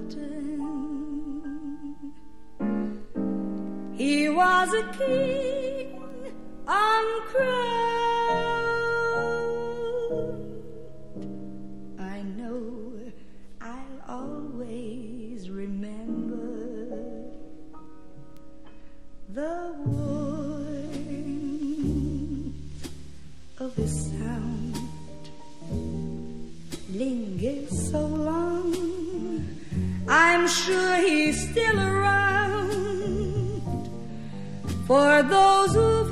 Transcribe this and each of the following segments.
He was a king uncrowned. I know I'll always remember the warmth of his sound. Lingers so long, I'm sure he's still around. For those who've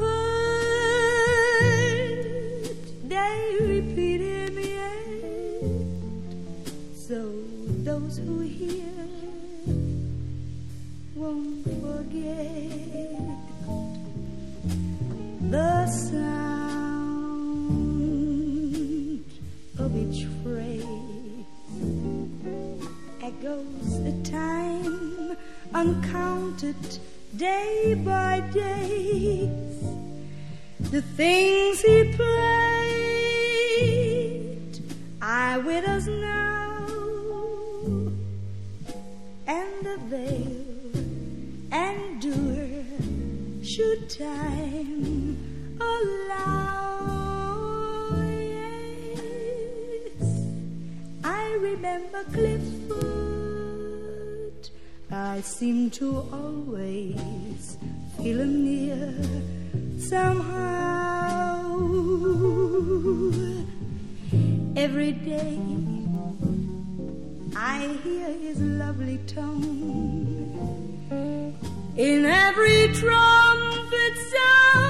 heard, they repeat him yet. So those who hear won't forget the sound of each phrase. Echoes the time uncounted, day by day, the things he played are with us now, and the veil endure should time allow. Yes, I remember Clifford. I seem to always feel him near somehow. Every day I hear his lovely tone in every trumpet sound.